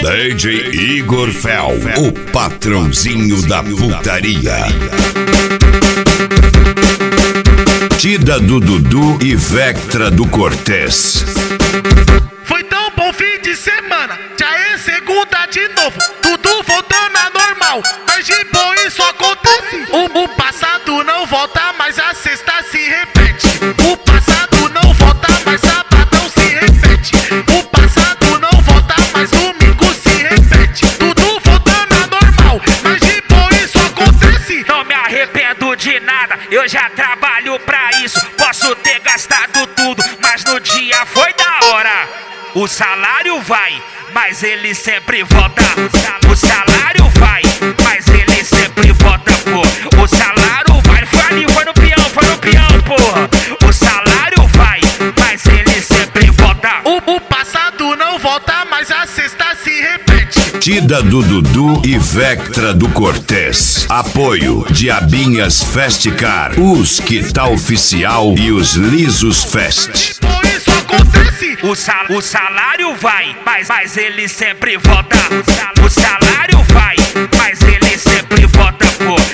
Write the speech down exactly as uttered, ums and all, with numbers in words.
D J Igor Fel, o patrãozinho da putaria. Tida do Dudu e Vectra do Cortez. Foi tão bom fim de semana, já é segunda de novo. Tudo voltando a normal, mas de bom isso acontece. O, o passado não volta, mas a sexta se repete. O passado não volta, mas sabadão se repete. O passado não volta, mas domingo se repete. Tudo voltando a normal, mas de bom isso acontece. Não me arrependo de nada, eu já trabalho pra isso. Posso ter gastado tudo, mas no dia foi da hora. O salário vai, mas ele sempre volta. O salário vai, mas ele sempre volta, pô. O salário vai, foi ali, foi no peão, foi no peão, porra. O salário vai, mas ele sempre volta. O, o passado não volta, mas a sexta se repete. Tida do Dudu e Vectra do Cortez. Apoio Diabinhas Festcar, os que tá oficial e os Lisos Fest. Isso acontece. O, sal, o salário vai, mas, mas ele sempre volta. O, sal, o salário vai, mas ele sempre volta, pô.